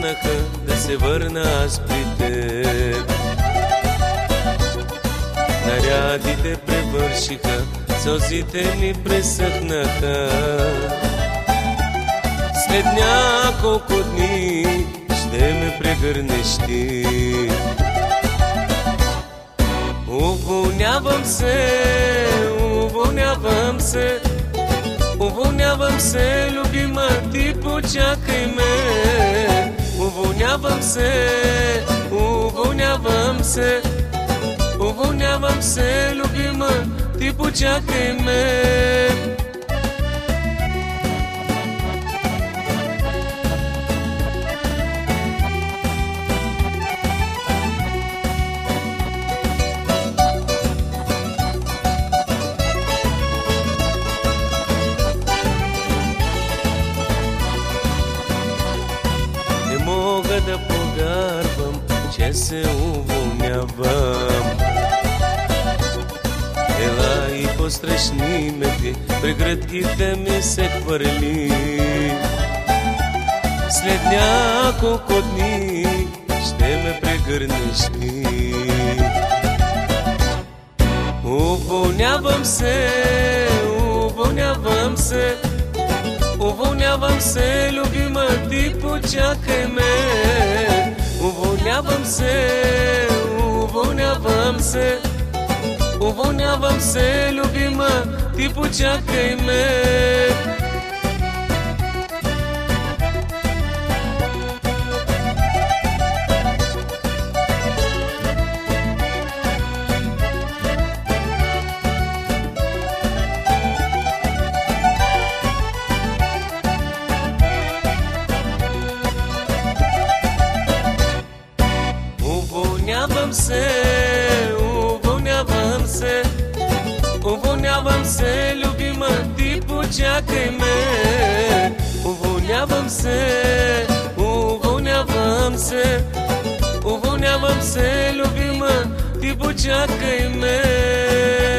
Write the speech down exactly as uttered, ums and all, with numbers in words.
станаха да се върна аз при теб. Нарядите превършиха, сълзите ми пресъхнаха. След няколко дни ще ме прегърнеш ти. Уволнявам се, уволнявам се, уволнявам се, любима, ти почакай ме. Уволнявам се, уволнявам се, уволнявам се, любима, ти почакай ме. Не мога да повярвам, че се уволнявам. Ела и посрещни ме ти, при градките ми се хвърли. След няколко дни ще ме прегърнеш ти. Уволнявам се, уволнявам се, уволнявам се, любима, ти почакай ме. Уволнявам се, уволнявам се, уволнявам се, любима, ти почакай ме. Уволнявам се, уволнявам се, уволнявам се, любима, ти почакай ме. Уволнявам се, уволнявам се, уволнявам се, любима, ти почакай ме.